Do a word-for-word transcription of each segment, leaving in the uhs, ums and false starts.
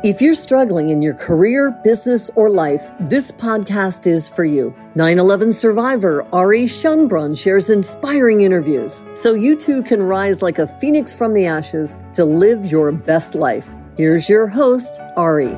If you're struggling in your career, business, or life, this podcast is for you. nine eleven survivor Ari Schunbrunn shares inspiring interviews so you too can rise like a phoenix from the ashes to live your best life. Here's your host, Ari.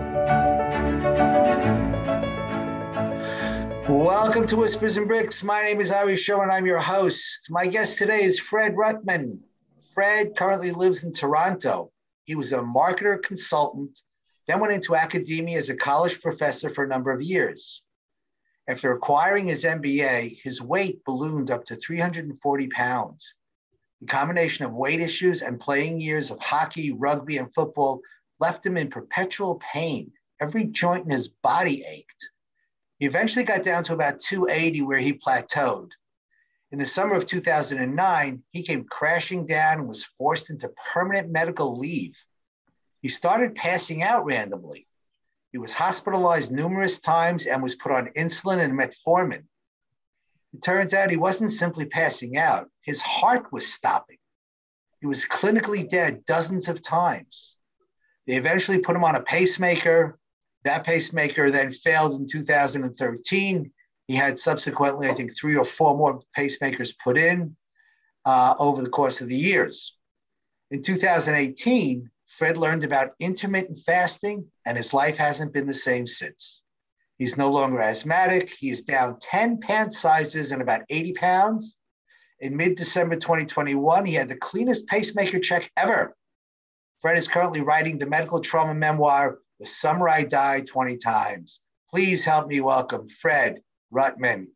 Welcome to Whispers and Bricks. My name is Ari Show and I'm your host. My guest today is Fred Ruttman. Fred currently lives in Toronto. He was a marketer consultant, then went into academia as a college professor for a number of years. After acquiring his M B A, his weight ballooned up to three hundred forty pounds. The combination of weight issues and playing years of hockey, rugby, and football left him in perpetual pain. Every joint in his body ached. He eventually got down to about two eighty, where he plateaued. In the summer of two thousand nine, he came crashing down and was forced into permanent medical leave. He started passing out randomly. He was hospitalized numerous times and was put on insulin and metformin. It turns out he wasn't simply passing out. His heart was stopping. He was clinically dead dozens of times. They eventually put him on a pacemaker. That pacemaker then failed in two thousand thirteen. He had subsequently, I think, three or four more pacemakers put in uh, over the course of the years. In two thousand eighteen, Fred learned about intermittent fasting, and his life hasn't been the same since. He's no longer asthmatic. He is down ten pant sizes and about eighty pounds. In mid-December twenty twenty-one, he had the cleanest pacemaker check ever. Fred is currently writing the medical trauma memoir, The Summer I Died twenty times. Please help me welcome Fred Ruttman.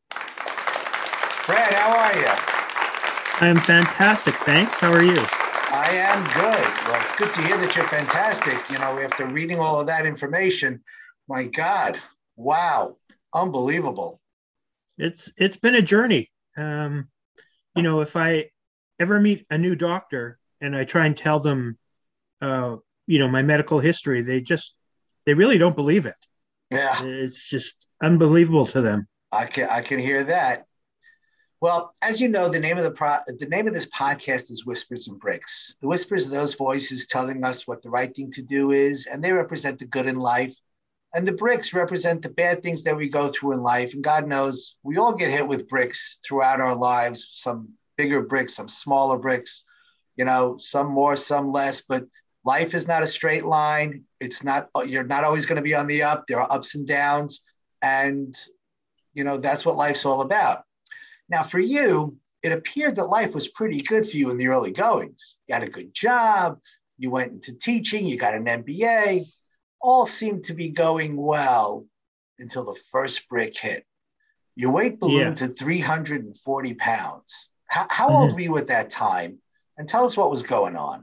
Fred, how are you? I am fantastic, thanks. How are you? I am good. Well, it's good to hear that you're fantastic. You know, after reading all of that information, my God, wow, unbelievable. It's it's been a journey. Um, you know, if I ever meet a new doctor and I try and tell them, uh, you know, my medical history, they just, they really don't believe it. Yeah. It's just unbelievable to them. I can I can hear that. Well, as you know, the name of the pro- the name of this podcast is Whispers and Bricks. The whispers are those voices telling us what the right thing to do is, and they represent the good in life. And the bricks represent the bad things that we go through in life. And God knows we all get hit with bricks throughout our lives, some bigger bricks, some smaller bricks, you know, some more, some less. But life is not a straight line. It's not, you're not always going to be on the up. There are ups and downs. And, you know, that's what life's all about. Now, for you, it appeared that life was pretty good for you in the early goings. You had a good job. You went into teaching. You got an M B A. All seemed to be going well until the first brick hit. Your weight ballooned yeah. to three hundred forty pounds. How, how mm-hmm. old were you at that time? And tell us what was going on.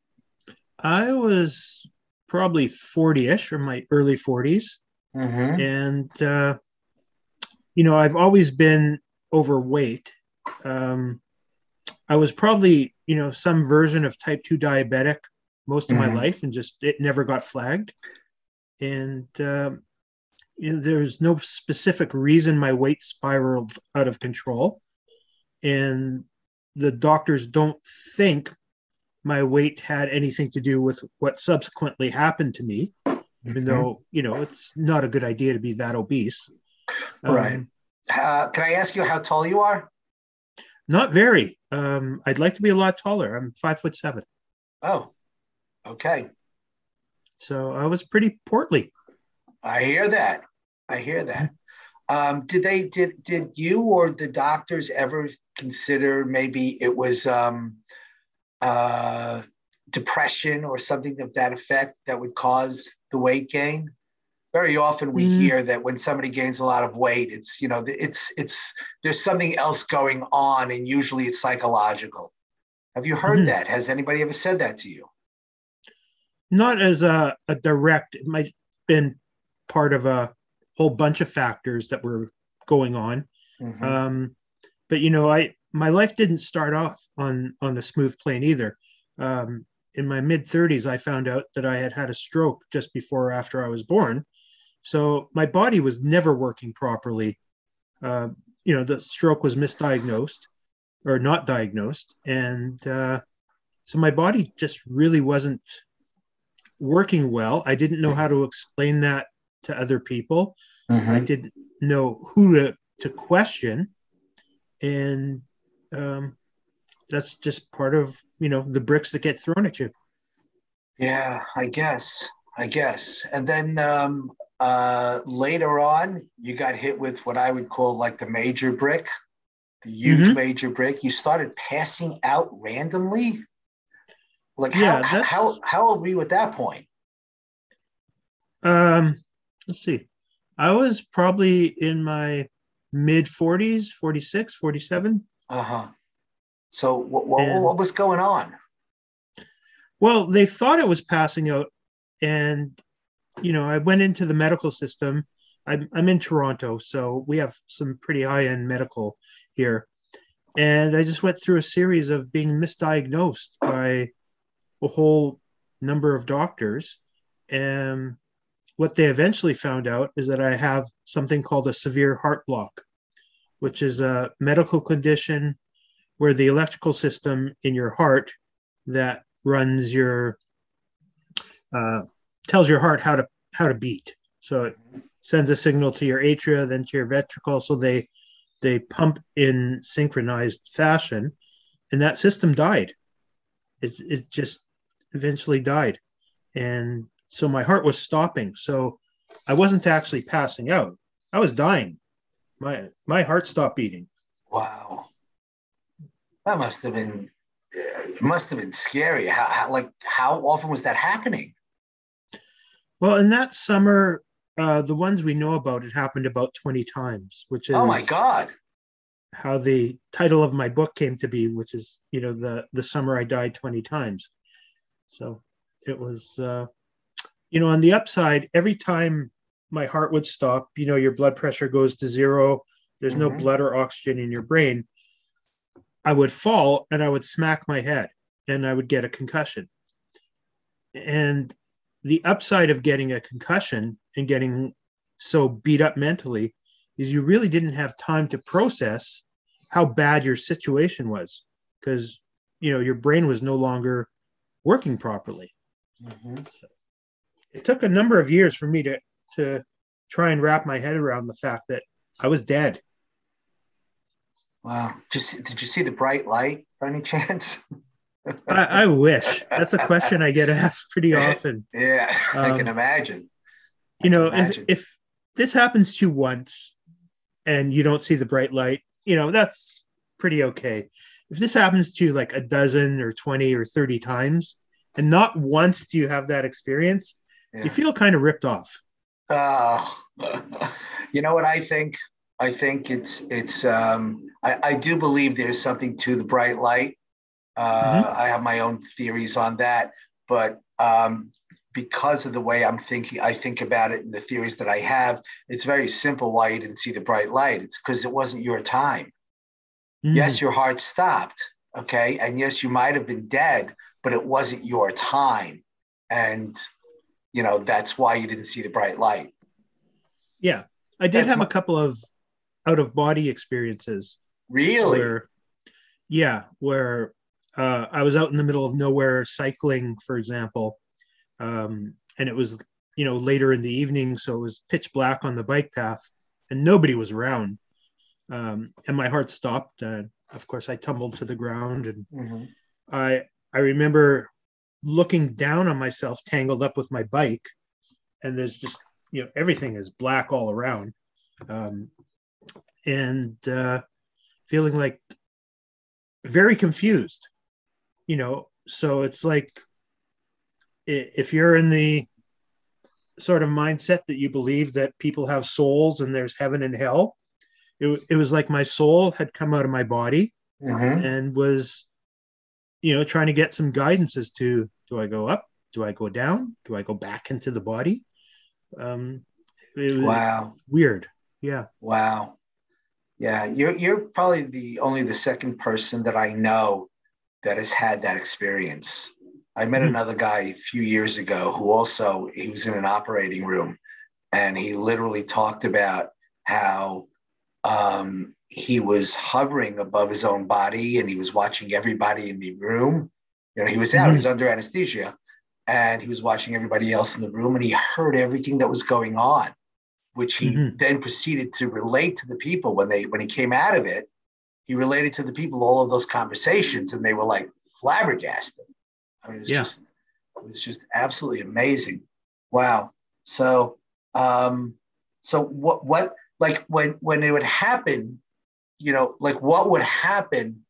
I was probably forty-ish, or my early forties. Mm-hmm. And, uh, you know, I've always been overweight. Um, I was probably, you know, some version of type two diabetic most of mm-hmm. my life, and just, it never got flagged. And, um, you know, there's no specific reason my weight spiraled out of control. And the doctors don't think my weight had anything to do with what subsequently happened to me, even mm-hmm. though, you know, it's not a good idea to be that obese. Right. Um, Uh, can I ask you how tall you are? Not very. Um, I'd like to be a lot taller. I'm five foot seven. Oh, okay. So I was pretty portly. I hear that. I hear that. Um, did they, did, did you or the doctors ever consider maybe it was um, uh, depression or something of that effect that would cause the weight gain? Very often we mm. hear that when somebody gains a lot of weight, it's, you know, it's, it's, there's something else going on, and usually it's psychological. Have you heard mm-hmm. that? Has anybody ever said that to you? Not as a, a direct, it might have been part of a whole bunch of factors that were going on. Mm-hmm. Um, but, you know, I, my life didn't start off on, on a smooth plane either. Um, in my mid thirties, I found out that I had had a stroke just before or after I was born. So my body was never working properly. Uh, you know, the stroke was misdiagnosed or not diagnosed. And uh, so my body just really wasn't working well. I didn't know how to explain that to other people. Mm-hmm. I didn't know who to, to question. And um, that's just part of, you know, the bricks that get thrown at you. Yeah, I guess. I guess. And then um, uh, later on, you got hit with what I would call like the major brick, the huge mm-hmm. major brick. You started passing out randomly. Like yeah, how, that's... how how old were you at that point? Um, let's see. I was probably in my mid forties, forty-six, forty-seven. Uh-huh. So what, what, and, what was going on? Well, they thought it was passing out. And, you know, I went into the medical system. I'm, I'm in Toronto, so we have some pretty high-end medical here. And I just went through a series of being misdiagnosed by a whole number of doctors. And what they eventually found out is that I have something called a severe heart block, which is a medical condition where the electrical system in your heart that runs your, uh, tells your heart how to how to beat. So it sends a signal to your atria, then to your ventricle. So they they pump in synchronized fashion, and that system died. It it just eventually died, and so my heart was stopping. So I wasn't actually passing out. I was dying. My my heart stopped beating. Wow. That must have been, it must have been scary. How, how like, how often was that happening? Well, in that summer, uh, the ones we know about, it happened about twenty times, which is, oh my God, how the title of my book came to be, which is, you know, the, the summer I died twenty times. So it was, uh, you know, on the upside, every time my heart would stop, you know, your blood pressure goes to zero. There's mm-hmm. no blood or oxygen in your brain. I would fall and I would smack my head and I would get a concussion. And the upside of getting a concussion and getting so beat up mentally is you really didn't have time to process how bad your situation was, because, you know, your brain was no longer working properly. Mm-hmm. So it took a number of years for me to, to try and wrap my head around the fact that I was dead. Wow. Just, did you see the bright light by any chance? I, I wish. That's a question I get asked pretty often. Yeah, um, I can imagine. I you know, imagine. If, if this happens to you once and you don't see the bright light, you know, that's pretty okay. If this happens to you like a dozen or twenty or thirty times, and not once do you have that experience, yeah. you feel kind of ripped off. Uh, you know what I think? I think it's, it's, um, I, I do believe there's something to the bright light. Uh, mm-hmm. I have my own theories on that, but um, because of the way I'm thinking, I think about it and the theories that I have, it's very simple why you didn't see the bright light. It's because it wasn't your time. Mm-hmm. Yes, your heart stopped, okay? And yes, you might have been dead, but it wasn't your time. And, you know, that's why you didn't see the bright light. Yeah, I did that's have my- a couple of out-of-body experiences. Really? Where, yeah, where uh, I was out in the middle of nowhere cycling, for example, um, and it was, you know, later in the evening, so it was pitch black on the bike path, and nobody was around, um, and my heart stopped. And of course, I tumbled to the ground, and mm-hmm. I I remember looking down on myself, tangled up with my bike, and there's just, you know, everything is black all around. Um, and uh, feeling like very confused, you know, so it's like, if you're in the sort of mindset that you believe that people have souls and there's heaven and hell, it, it was like my soul had come out of my body mm-hmm. and was, you know, trying to get some guidance as to, do I go up? Do I go down? Do I go back into the body? Um, it was wow. weird. Yeah. Wow. Yeah, you're you're probably the only the second person that I know that has had that experience. I met mm-hmm. another guy a few years ago who also, he was in an operating room, and he literally talked about how um, he was hovering above his own body and he was watching everybody in the room. You know, he was out, mm-hmm. he was under anesthesia, and he was watching everybody else in the room, and he heard everything that was going on, which he Mm-hmm. then proceeded to relate to the people when they when he came out of it. He related to the people all of those conversations, and they were like flabbergasted. I mean, it's Yeah. just it was just absolutely amazing. Wow. So, um, so what what like when when it would happen, you know, like what would happen?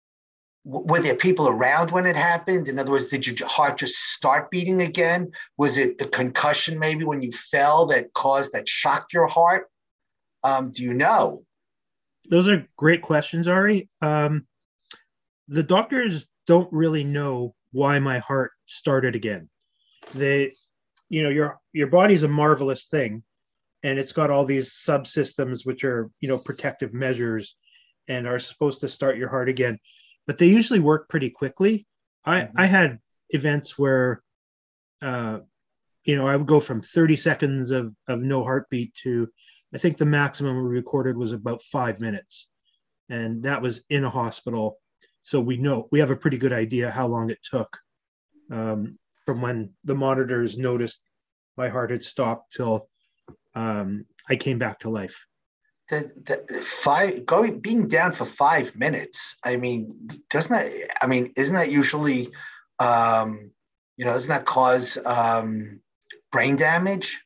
Were there people around when it happened? In other words, did your heart just start beating again? Was it the concussion maybe when you fell that caused that shocked your heart? Um, do you know? Those are great questions, Ari. Um, the doctors don't really know why my heart started again. They, you know, your your body's a marvelous thing, and it's got all these subsystems which are, you know, protective measures and are supposed to start your heart again, but they usually work pretty quickly. I Mhm. I had events where, uh, you know, I would go from thirty seconds of of no heartbeat to, I think the maximum we recorded was about five minutes, and that was in a hospital. So we know we have a pretty good idea how long it took, um, from when the monitors noticed my heart had stopped till um, I came back to life. The, the five going being down for five minutes. I mean, doesn't that? I mean, isn't that usually, um, you know, doesn't that cause um, brain damage?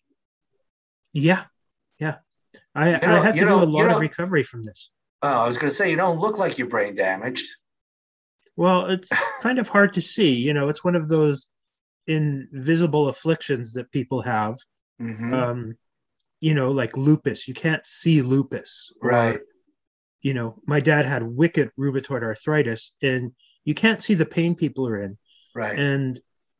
Yeah, yeah. I, You I know, had you to do a know, you lot of know. recovery from this. Oh, I was going to say you don't look like you're brain damaged. Well, it's kind of hard to see. You know, it's one of those invisible afflictions that people have. Mm-hmm. Um, you know, like lupus. You can't see lupus. Right, Or, you know, my dad had wicked rheumatoid arthritis, and you can't see the pain people are in. right. And,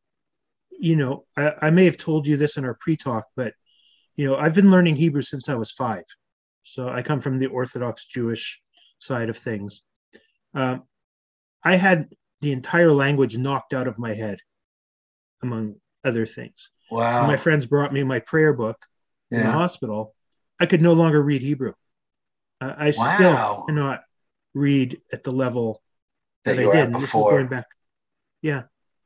you know, I, I may have told you this in our pre-talk, but, you know, I've been learning Hebrew since I was five. So I come from the Orthodox Jewish side of things. Um, I had the entire language knocked out of my head, among other things. So my Wow. friends brought me my prayer book in the Yeah. hospital. I could no longer read Hebrew. Uh, I still Wow. cannot read at the level That that you I were did. at And this is going before. back. Yeah.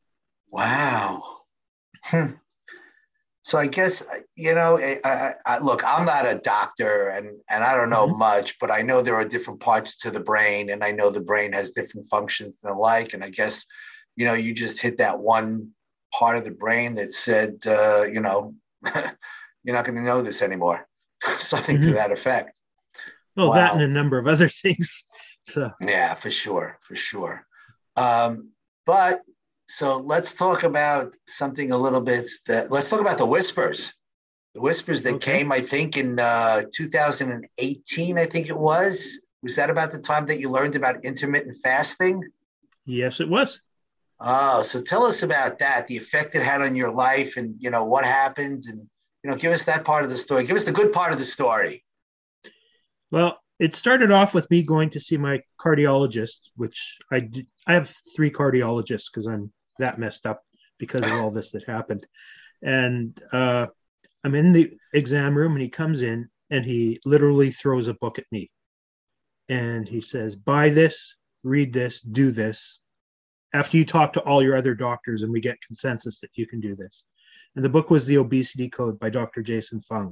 Wow. Hmm. So I guess you know. I, I, I, look, I'm not a doctor, and and I don't know Mm-hmm. much, but I know there are different parts to the brain, and I know the brain has different functions and the like. And I guess, you know, you just hit that one part of the brain that said, uh, you know, you're not going to know this anymore, something to Mm-hmm. that effect. Well, that and a Wow. number of other things. So, Yeah, for sure, for sure. Um, but so let's talk about something a little bit that let's talk about the whispers. The whispers that okay. came, I think, in uh, two thousand eighteen, I think it was. Was that about the time that you learned about intermittent fasting? Yes, it was. Oh, so tell us about that, the effect it had on your life, and you know what happened, and you know, give us that part of the story. Give us the good part of the story. Well, it started off with me going to see my cardiologist, which I did. I have three cardiologists because I'm that messed up because of all this that happened. And uh, I'm in the exam room, and he comes in and he literally throws a book at me. And he says, buy this, read this, do this. After you talk to all your other doctors and we get consensus that you can do this. And the book was The Obesity Code by Doctor Jason Fung.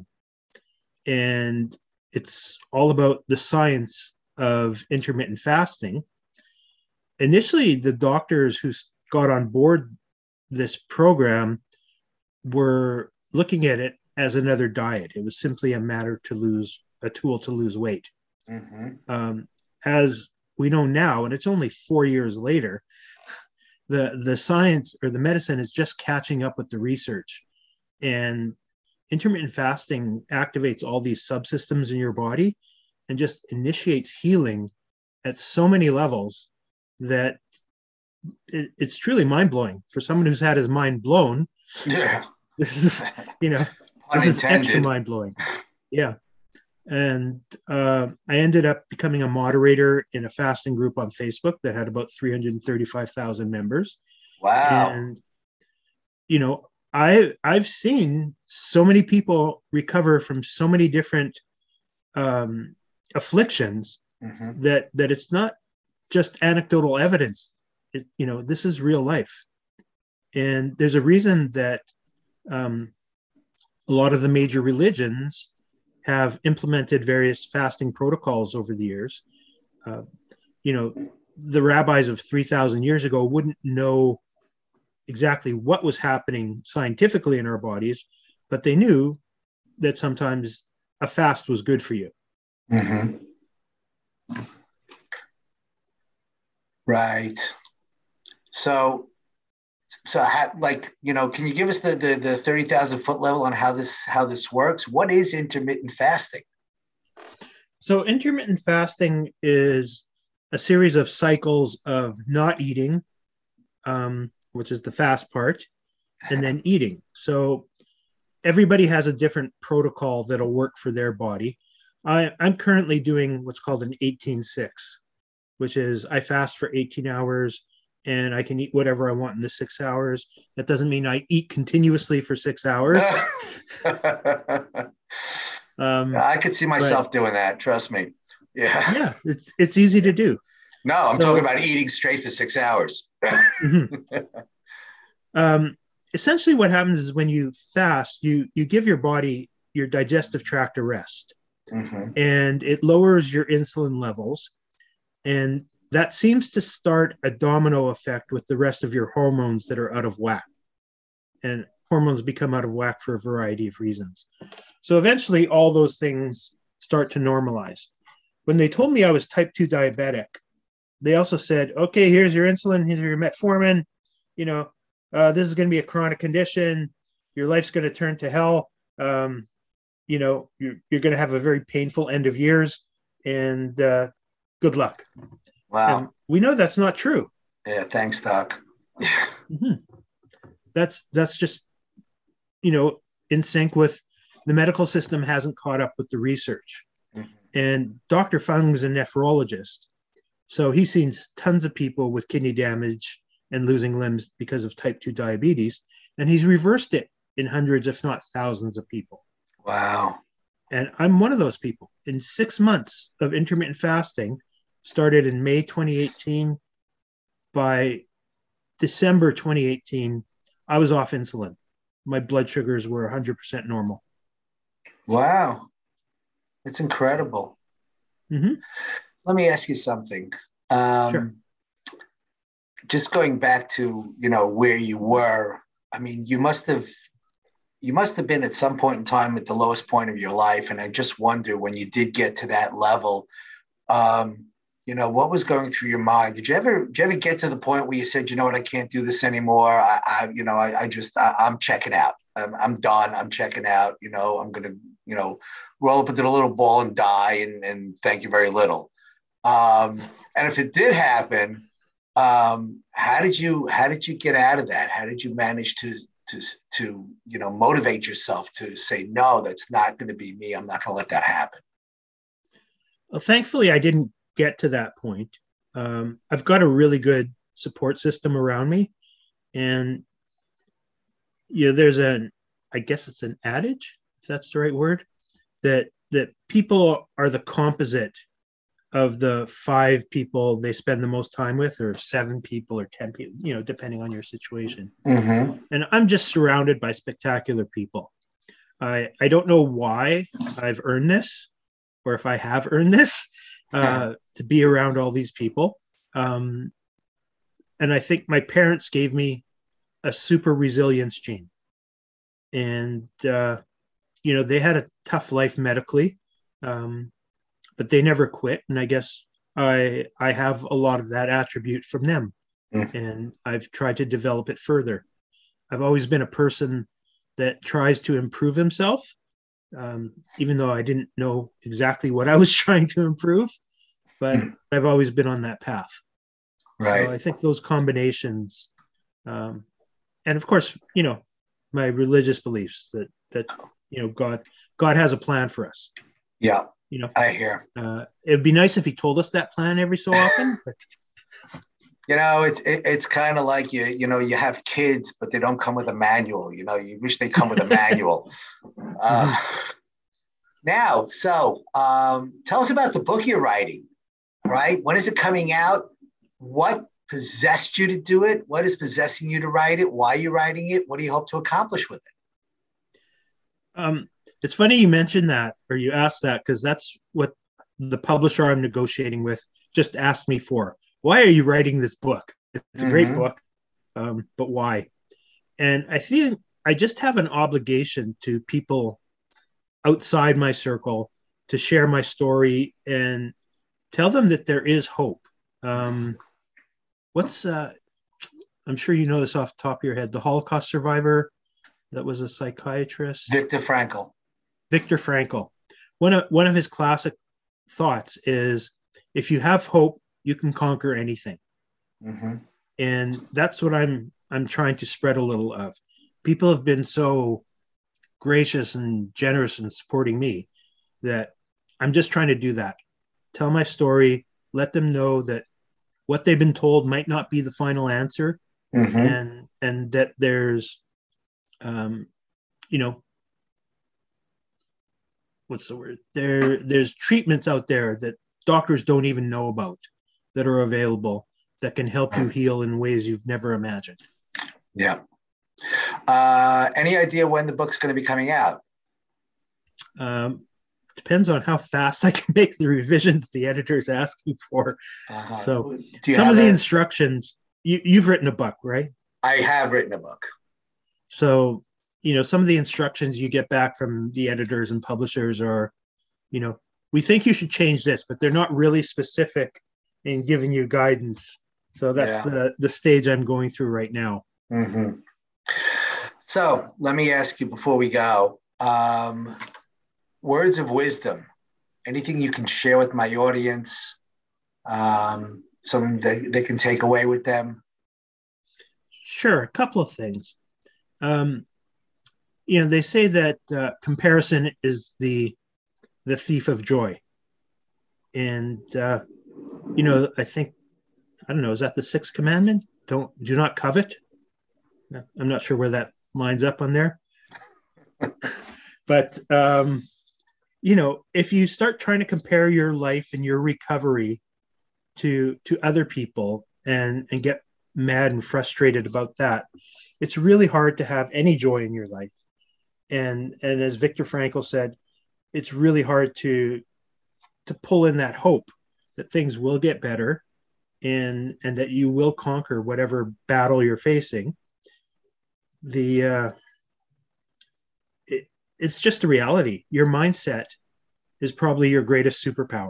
And it's all about the science of intermittent fasting. Initially, the doctors who got on board this program were looking at it as another diet. It was simply a matter to lose, a tool to lose weight. Mm-hmm. Um, as we know now, and it's only four years later, the the science or the medicine is just catching up with the research, and intermittent fasting activates all these subsystems in your body and just initiates healing at so many levels that it, it's truly mind-blowing for someone who's had his mind blown. Yeah. This is, you know, Pun this is extra intended. mind-blowing. Yeah. And uh, I ended up becoming a moderator in a fasting group on Facebook that had about three hundred thirty-five thousand members. Wow. And, you know, I, I've seen so many people recover from so many different um, afflictions Mm-hmm. that, that it's not just anecdotal evidence. It, you know, this is real life. And there's a reason that um, a lot of the major religions have implemented various fasting protocols over the years. Uh, you know, the rabbis of three thousand years ago wouldn't know exactly what was happening scientifically in our bodies, but they knew that sometimes a fast was good for you. Mm-hmm. Right. So, so how, like, you know, can you give us the, the, the thirty thousand foot level on how this, how this works? What is intermittent fasting? So intermittent fasting is a series of cycles of not eating, um, which is the fast part, and then eating. So everybody has a different protocol that'll work for their body. I, I'm currently doing what's called an eighteen six, which is I fast for eighteen hours and I can eat whatever I want in the six hours. That doesn't mean I eat continuously for six hours. um, I could see myself but, doing that. Trust me. Yeah. Yeah, it's it's easy to do. No, I'm so, talking about eating straight for six hours. mm-hmm. um, essentially, what happens is when you fast, you you give your body, your digestive tract, a rest, mm-hmm. and it lowers your insulin levels, and that seems to start a domino effect with the rest of your hormones that are out of whack. And hormones become out of whack for a variety of reasons. So eventually, all those things start to normalize. When they told me I was type two diabetic, they also said, okay, here's your insulin, here's your metformin, you know, uh, this is going to be a chronic condition. Your life's going to turn to hell. Um, you know, you're, you're going to have a very painful end of years, and uh, good luck. Wow. And we know that's not true. Yeah. Thanks, Doc. mm-hmm. That's, that's just, you know, in sync with the medical system hasn't caught up with the research. Mm-hmm. And Doctor Fung is a nephrologist. So he's seen tons of people with kidney damage and losing limbs because of type two diabetes. And he's reversed it in hundreds, if not thousands of people. Wow. And I'm one of those people. In six months of intermittent fasting, started in May twenty eighteen, by December twenty eighteen, I was off insulin. My blood sugars were one hundred percent normal. Wow. It's incredible. Mm-hmm. Let me ask you something. Um, sure. Just going back to, you know, where you were, I mean, you must have, you must have been at some point in time at the lowest point of your life. And I just wonder, when you did get to that level, um, you know, what was going through your mind? Did you ever, did you ever get to the point where you said, you know what, I can't do this anymore. I, I you know, I, I just, I, I'm checking out. I'm, I'm done. I'm checking out. You know, I'm going to, you know, roll up into the little ball and die, and, and thank you very little. Um, and if it did happen, um, how did you, how did you get out of that? How did you manage to, to, to, you know, motivate yourself to say, no, that's not going to be me. I'm not going to let that happen. Well, thankfully I didn't get to that point. Um, I've got a really good support system around me, and you know, there's an, I guess it's an adage, if that's the right word, that that people are the composite of the five people they spend the most time with, or seven people, or ten people, you know, depending on your situation. Mm-hmm. And I'm just surrounded by spectacular people. I I don't know why I've earned this, or if I have earned this, uh, to be around all these people. Um, and I think my parents gave me a super resilience gene. And, uh, you know, they had a tough life medically, um, but they never quit. And I guess I I have a lot of that attribute from them. Mm. And I've tried to develop it further. I've always been a person that tries to improve himself, um, even though I didn't know exactly what I was trying to improve, but mm. I've always been on that path. Right. So I think those combinations, um, and of course, you know, my religious beliefs that, that, you know, God, God has a plan for us. Yeah. You know, I hear. Uh, it'd be nice if he told us that plan every so often, but you know, it's it, it's kind of like you you know, you have kids, but they don't come with a manual. You know, you wish they come with a manual. uh, mm-hmm. Now, so um, tell us about the book you're writing. Right? When is it coming out? What possessed you to do it? What is possessing you to write it? Why are you writing it? What do you hope to accomplish with it? Um, it's funny you mentioned that, or you asked that, because that's what the publisher I'm negotiating with just asked me for. Why are you writing this book? It's a mm-hmm. great book, um, but why? And I think I just have an obligation to people outside my circle to share my story and tell them that there is hope. Um, what's, uh, I'm sure you know this off the top of your head, the Holocaust survivor that was a psychiatrist? Viktor Frankl. Viktor Frankl. One of, one of his classic thoughts is, if you have hope, you can conquer anything. Mm-hmm. And that's what I'm, I'm trying to spread a little of. People have been so gracious and generous in supporting me that I'm just trying to do that. Tell my story, let them know that what they've been told might not be the final answer, mm-hmm. and and that there's, um, you know, what's the word? There, there's treatments out there that doctors don't even know about that are available that can help you heal in ways you've never imagined. Yeah. Uh, any idea when the book's going to be coming out? Um, depends on how fast I can make the revisions the editor's asking for. Uh-huh. So some of the a... instructions, you, you've written a book, right? I have written a book. So, you know, some of the instructions you get back from the editors and publishers are, you know, we think you should change this, but they're not really specific in giving you guidance. So that's yeah. the, the stage I'm going through right now. Mm-hmm. So let me ask you before we go, um, words of wisdom, anything you can share with my audience, um, something that they can take away with them? Sure. A couple of things. Um, you know, they say that uh, comparison is the, the thief of joy. And, uh, you know, I think, I don't know, is that the sixth commandment? Don't, do not covet. I'm not sure where that lines up on there. But, um, you know, if you start trying to compare your life and your recovery to to other people and, and get mad and frustrated about that, it's really hard to have any joy in your life. And and as Viktor Frankl said, it's really hard to to pull in that hope that things will get better and and that you will conquer whatever battle you're facing. The uh, it, it's just a reality. Your mindset is probably your greatest superpower.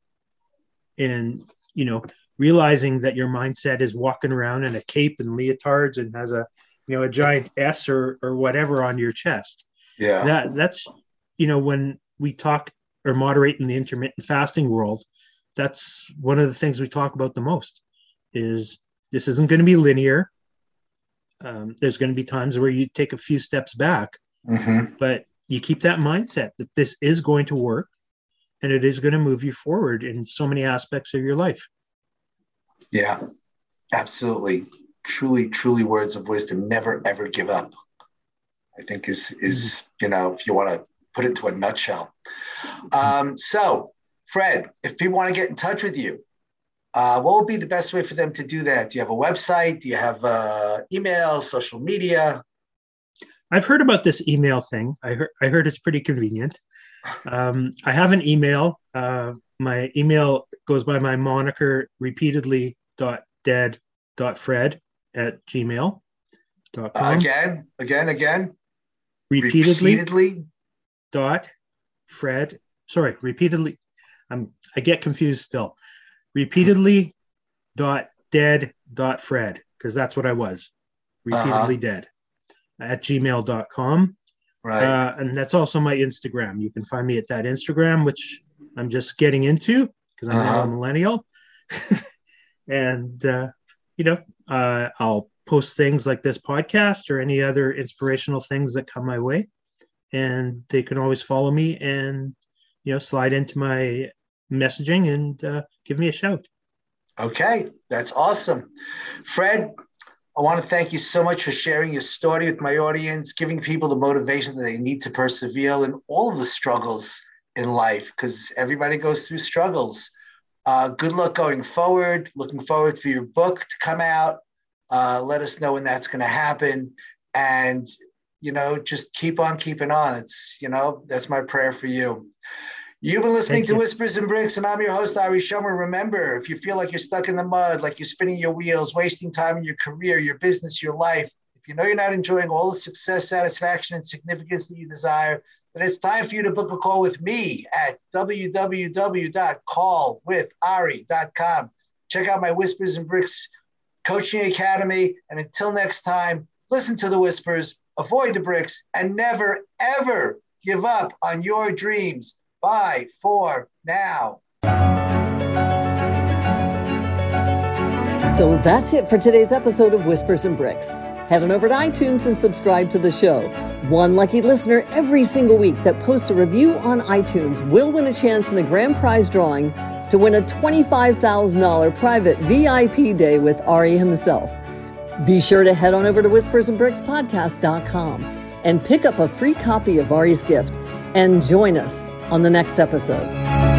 And, you know, realizing that your mindset is walking around in a cape and leotards and has a, you know, a giant S or or whatever on your chest. Yeah. That that's, you know, when we talk or moderate in the intermittent fasting world, that's one of the things we talk about the most is this isn't going to be linear. Um, there's going to be times where you take a few steps back, mm-hmm. but you keep that mindset that this is going to work and it is going to move you forward in so many aspects of your life. Yeah, absolutely. Truly, truly words of wisdom. Never, ever give up, I think is, is mm-hmm. you know, if you want to put it into a nutshell. Um, so, Fred, if people want to get in touch with you, Uh, what would be the best way for them to do that? Do you have a website? Do you have uh, email, social media? I've heard about this email thing. I heard, I heard it's pretty convenient. Um, I have an email. Uh, my email goes by my moniker repeatedly dot dead dot fred at gmail dot com. Uh, again, again, again. Repeatedly, repeatedly dot Fred. Sorry, repeatedly. I'm I get confused still. Repeatedly dot dead dot Fred, because that's what I was. Repeatedly uh-huh. dead at gmail dot com. Right. Uh, and that's also my Instagram. You can find me at that Instagram, which I'm just getting into because I'm uh-huh. now a millennial. And, uh, you know, uh, I'll post things like this podcast or any other inspirational things that come my way. And they can always follow me and, you know, slide into my messaging and uh, give me a shout. Okay, that's awesome. Fred, I want to thank you so much for sharing your story with my audience, giving people the motivation that they need to persevere in all of the struggles in life, because everybody goes through struggles. Uh, good luck going forward. Looking forward for your book to come out. Uh, let us know when that's going to happen. And, you know, just keep on keeping on. It's, you know, that's my prayer for you. You've been listening Thank to you. Whispers and Bricks, and I'm your host, Ari Shomer. Remember, if you feel like you're stuck in the mud, like you're spinning your wheels, wasting time in your career, your business, your life, if you know you're not enjoying all the success, satisfaction, and significance that you desire, then it's time for you to book a call with me at w w w dot call with ari dot com. Check out my Whispers and Bricks Coaching Academy. And until next time, listen to the whispers, avoid the bricks, and never, ever give up on your dreams. Bye for now. So that's it for today's episode of Whispers and Bricks. Head on over to iTunes and subscribe to the show. One lucky listener every single week that posts a review on iTunes will win a chance in the grand prize drawing to win a twenty-five thousand dollars private V I P day with Ari himself. Be sure to head on over to whispers and bricks podcast dot com and pick up a free copy of Ari's gift and join us on the next episode.